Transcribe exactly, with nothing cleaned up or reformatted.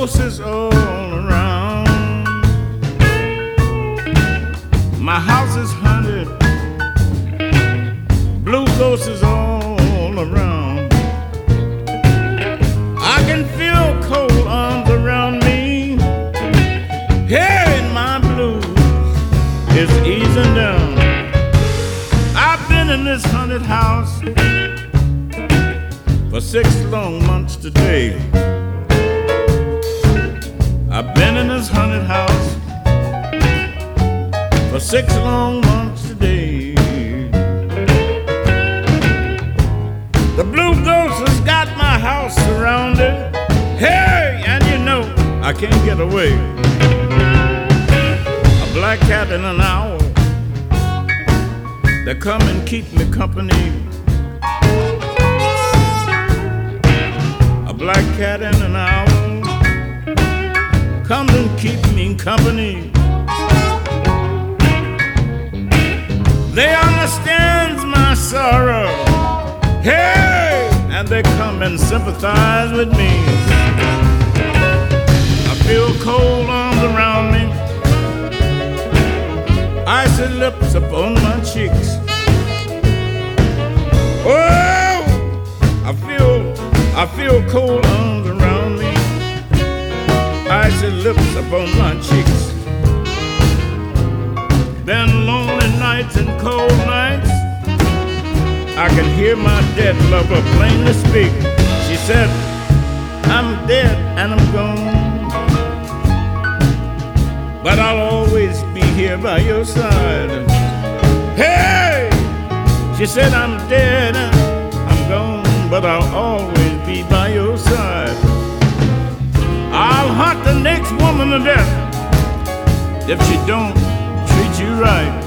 ghosts is all around. My house is haunted, blue ghosts is all around. I can feel cold arms around me. Here in my blues is easing down. I've been in this haunted house for six long months today. I've been in this haunted house for six long months today. The blue ghost has got my house surrounded. Hey, and you know I can't get away. A black cat and an owl, they come and keep me company. A black cat and an owl come and keep me company. They understands my sorrow. Hey, and they come and sympathize with me. I feel cold arms around me, icy lips upon my cheeks. Oh, I feel, I feel cold arms around me, icy lips upon my cheeks. Then lonely nights and cold nights, I can hear my dead lover plainly speak. She said, I'm dead and I'm gone, but I'll always be here by your side. Hey! She said, I'm dead and I'm gone, but I'll always be by your side. I'll hunt the next woman to death if she don't treat you right.